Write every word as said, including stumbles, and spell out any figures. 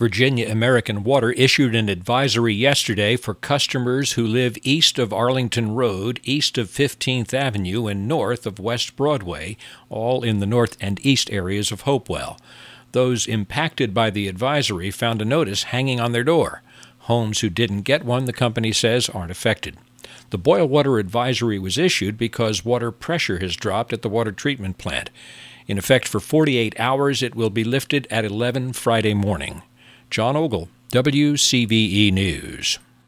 Virginia American Water issued an advisory yesterday for customers who live east of Arlington Road, east of fifteenth Avenue, and north of West Broadway, all in the north and east areas of Hopewell. Those impacted by the advisory found a notice hanging on their door. Homes who didn't get one, the company says, aren't affected. The boil water advisory was issued because water pressure has dropped at the water treatment plant. In effect for forty-eight hours, it will be lifted at eleven Friday morning. John Ogle, W C V E News.